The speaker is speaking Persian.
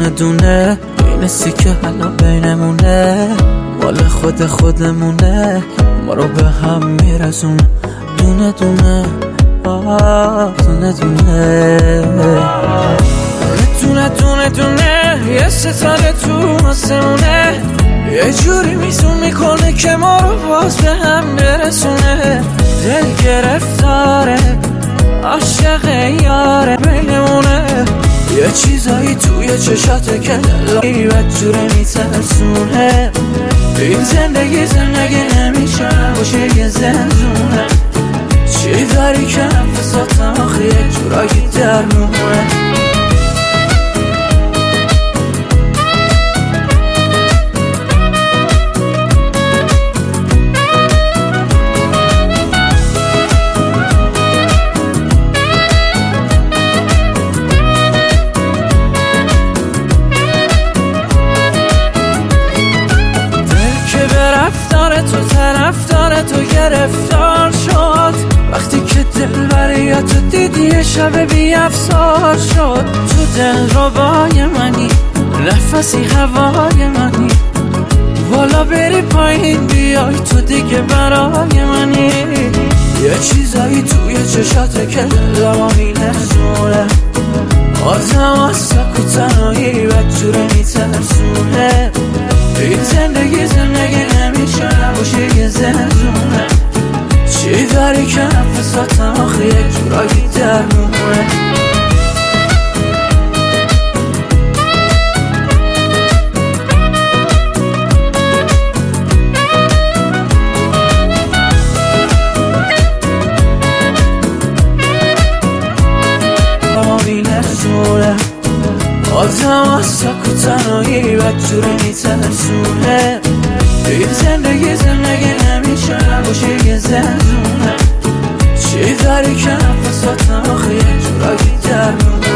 دونه دونه بینستی که حالا بینمونه مال خودمونه ما رو به هم میرسونه دونه دونه دونه دونه دونه دونه یه ستاره تو آسمونه یه جوری میزون میکنه که ما رو باز به هم برسونه دل گرفتاره عاشق یاره بینمونه یه چیزایی توی چشاته که دلایی بدجوره میترسونه این زندگی نمیشه باشه یه زندونه چی داری که نفساتم آخه یه جورایی درمونه تو طرفدار تو گرفتار شد وقتی که دلبری تو دیدی یه شب بی افسار شد تو دل ربای منی نفسی هوای منی والا بری پایین بیای تو دیگه برای منی یه چیزایی توی چشاته که دلما میلرزونه آدم از سک و تنهایی بدجوره میترسونه این زندگی نمیشه باشه یه زندونه چی داری که نفساتم آخه یک جورایی درمونه آدم از سک و تنهایی بدجوره میترسونه این زندگی نمیشه باشه یه زندونه چی داری که نفساتم آخه یه جورایی درمونه